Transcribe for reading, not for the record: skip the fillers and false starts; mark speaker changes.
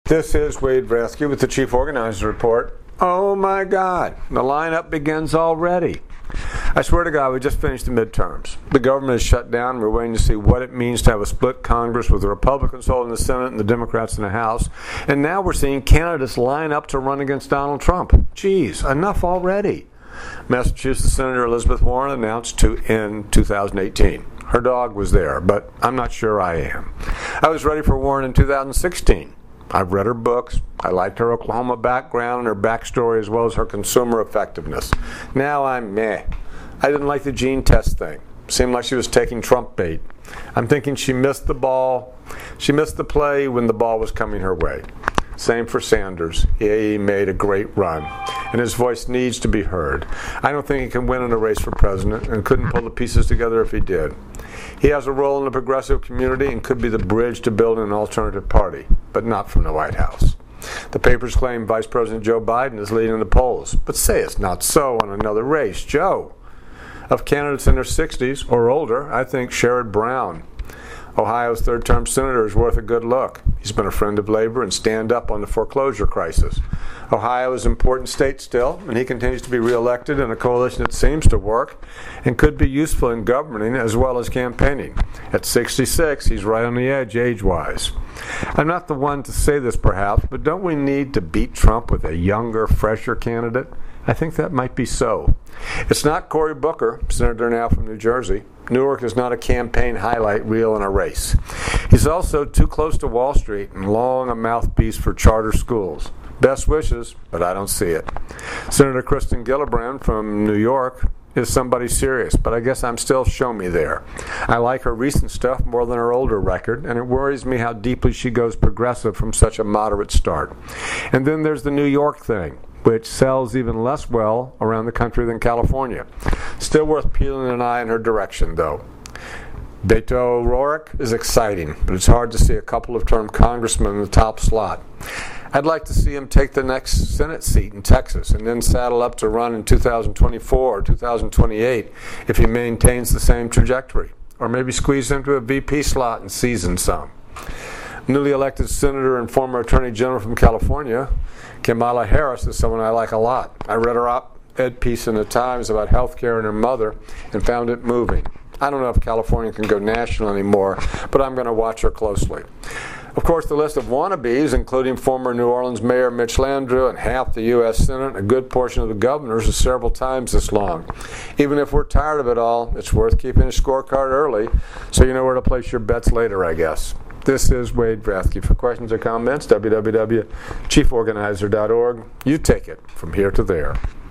Speaker 1: This is Wade Vratsky with the Chief Organizer Report. Oh my God, the lineup begins already. I swear to God, we just finished the midterms. The government is shut down. We're waiting to see what it means to have a split Congress with the Republicans holding the Senate and the Democrats in the House. And now we're seeing candidates line up to run against Donald Trump. Geez, enough already. Massachusetts Senator Elizabeth Warren announced to end 2018. Her dog was there, but I'm not sure I am. I was ready for Warren in 2016. I've read her books. I liked her Oklahoma background and her backstory as well as her consumer effectiveness. Now I'm meh. I didn't like the gene test thing. Seemed like she was taking Trump bait. I'm thinking she missed the ball. She missed the play when the ball was coming her way. Same for Sanders. He made a great run, and his voice needs to be heard. I don't think he can win in a race for president and couldn't pull the pieces together if he did. He has a role in the progressive community and could be the bridge to building an alternative party, but not from the White House. The papers claim Vice President Joe Biden is leading the polls, but say it's not so on another race. Joe. Of candidates in their 60s or older, I think Sherrod Brown, Ohio's third-term senator, is worth a good look. He's been a friend of labor and stand up on the foreclosure crisis. Ohio is an important state still, and he continues to be reelected in a coalition that seems to work and could be useful in governing as well as campaigning. At 66, he's right on the edge age-wise. I'm not the one to say this perhaps, but don't we need to beat Trump with a younger, fresher candidate? I think that might be so. It's not Cory Booker, senator now from New Jersey. Newark is not a campaign highlight reel in a race. He's also too close to Wall Street and long a mouthpiece for charter schools. Best wishes, but I don't see it. Senator Kristen Gillibrand from New York is somebody serious, but I guess I'm still show me there. I like her recent stuff more than her older record, and it worries me how deeply she goes progressive from such a moderate start. And then there's the New York thing, which sells even less well around the country than California. Still worth peeling an eye in her direction, though. Beto O'Rourke is exciting, but it's hard to see a couple of term congressmen in the top slot. I'd like to see him take the next Senate seat in Texas and then saddle up to run in 2024 or 2028 if he maintains the same trajectory, or maybe squeeze into a VP slot and season some. Newly elected Senator and former Attorney General from California, Kamala Harris, is someone I like a lot. I read her op-ed piece in the Times about health care and her mother and found it moving. I don't know if California can go national anymore, but I'm going to watch her closely. Of course, the list of wannabes, including former New Orleans Mayor Mitch Landrieu and half the U.S. Senate and a good portion of the governors, is several times this long. Even if we're tired of it all, it's worth keeping a scorecard early so you know where to place your bets later, I guess. This is Wade Vratsky. For questions or comments, www.chieforganizer.org. You take it from here to there.